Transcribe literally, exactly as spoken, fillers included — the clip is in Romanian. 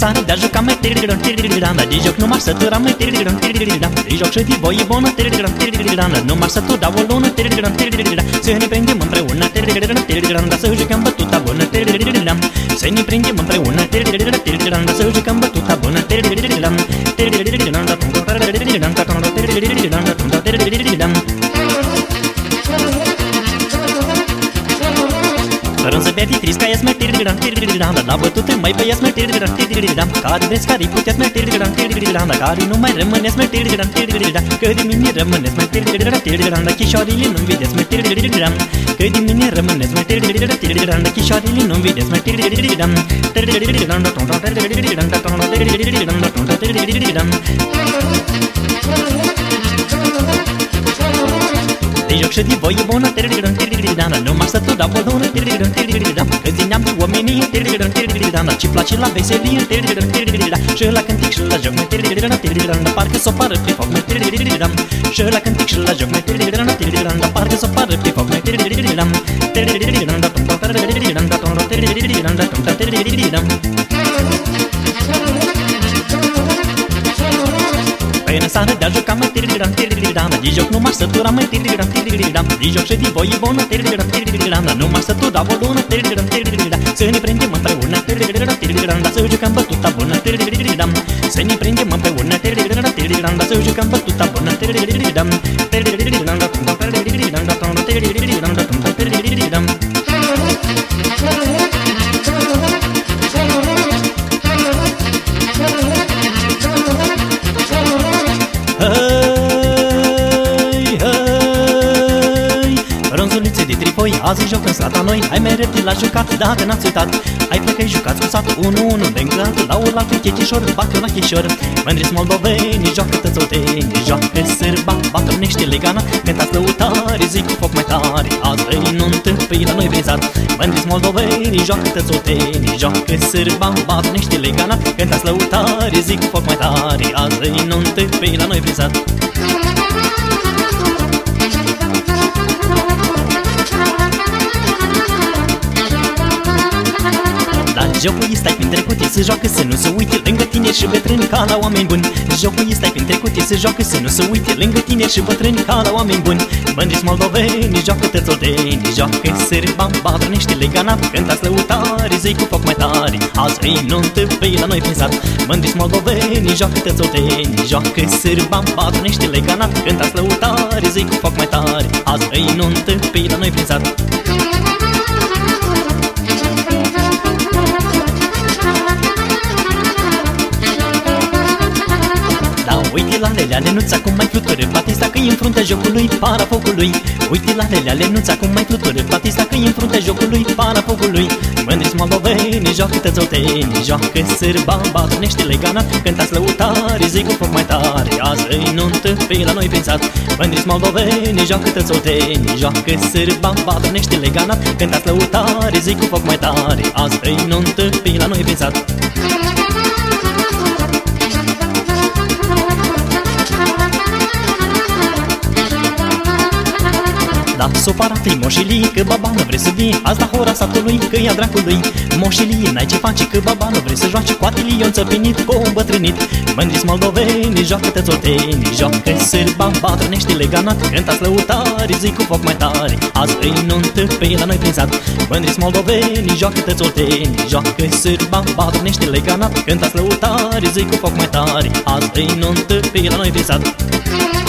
seară de-a juca mai tiriridam, tiriridam, de joc nu m-aș sătura mai tiriridam, tiriridam, de joc și de voie bună, tiriridam, tiriridam, nu m-aș sătura o lună, tiriridam, tiriridam, să ne prindem împreună, tiriridam, tiriridam, da să jucăm bătuta bună, tiriridam, să ne prindem împreună, tiriridam, tiriridam, da să jucăm bătuta bună, tiriridam, tiriridam, da tum tum tiriridam, da tum tum tiriridam, da tum tum tiriridam. Rând să bevi trisca, ies mai tiriridam, tiriridam, dar la bătute mai băiați mai tiriridam, tiriridam, care vreți, care-i puteți mai tiriridam, tiriridam, dar care nu mai rămâneți mai tiriridam, tiriridam, că de mine rămâneți mai tiriridam, tiriridam, dar chișorile nu-mi vedeți mai tiriridam, că de mine rămâneți mai tiriridam, tiriridam, dar chișorile nu-mi vedeți mai tiriridam, tiriridam, da tum tum tiriridam, da tum tum tiriridam, da tum tum tiriridam. De joc și de voie bună, tiriridam, tiriridam, nu m-aș sătura o lună, tiriridam, tiriridam, că zineam de oamenii, tiriridam, tiriridam, dar ce place la veselie, tiriridam, tiriridam, și la cântic și la joc, mai tiriridam, tiriridam, dar parcă s-o pară pe foc, mai tiriridam, și la cântic și la joc, mai tiriridam, tiriridam, dar parcă s-o pară pe foc, mai tiriridam, tiriridam, da tum tum tiriridam, da tum tum tiriridam, da tum tum tiriridam. Până seară de-a juca mai tiriridam, tiriridam, de joc nu m-aș sătura mai tiriridam, tiriridam, de joc și de voie bună, tiriridam, tiriridam, dar nu m-aș sătura o lună, tiriridam, tiriridam, să ne prindem împreună, tiriridam, tiriridam, dar să jucăm bătuta bună, tiriridam, să ne prindem împreună, tiriridam, tiriridam, dar să jucăm bătuta bună, tiriridam, tiriridam, da tum tum tiriridam, da tum tum tiriridam, da tum tum tiriridam. Azi joc în sat la noi, hai mereu la jucat, dacă n-ați uitat. Hai plecă-i jucați cu satul unu unu lângă altul, la un altul chechișor, bată la chișor. Mândri-s moldoveni, joacă tățoteni, joacă sârba, bată-nește legana, cântați lăutare, zic cu foc mai tare, azi îi nuntă, păi la noi prin sat. Mândri-s moldoveni, joacă tățoteni, joacă sârba, bată-nește legana, cântați lăutare, zic cu foc mai tare, azi îi nuntă, păi la noi prin sat. Jocul e stai printre cutii, să joacă să nu se uite lângă tine și bătrâni ca la oameni buni. Jocul e stai printre cutii, să joacă să nu se uite lângă tine și bătrâni ca la oameni buni. Mândri-s moldoveni, joacă tățoteni, joacă sârba, bată-nește legana, cântați lăutare, zi cu foc mai tare, azi îi nuntă, păi la noi prin sat. Mândri-s moldoveni, joacă tățoteni, joacă sârba, bată-nește legana, cântați lăutare, zi cu foc mai tare, azi îi nuntă, păi la noi prin sat. Uite la lelea, lenuța cum mai flutură, Batista că-i în fruntea jocului, para focului. Uite la lelea, lenuța cum mai flutură, Batista că-i în fruntea jocului, para focului. Mândri-s moldoveni, joacă tățoteni, joacă sârba, bată-nește legana, cântați lăutare, zi cu foc mai tare, azi îi nuntă, pe la noi prin sat. Mândri-s moldoveni, joacă tățoteni, joacă sârba, bată-nește legana, cântați lăutare, zi cu foc mai tare, azi îi nuntă, pe la noi prin sat. Da, s-o parat-i moșilii, că baba nu vrei să vii azi la hora satului, că ia dracului. Moșilii, n-ai ce face, că baba nu vrei să joace cu atilion țăpinit, cu un bătrânit. Mândri-s moldoveni, joacă tățoteni, joacă sârba, bată-nește legana, cântați lăutare, zi cu foc mai tare, azi îi nuntă, pe la noi prin sat. Mândri-s moldoveni, joacă tățoteni, joacă sârba, bată-nește legana, cântați lăutare, zi cu foc mai tare, azi îi nuntă, pe la noi prin sat.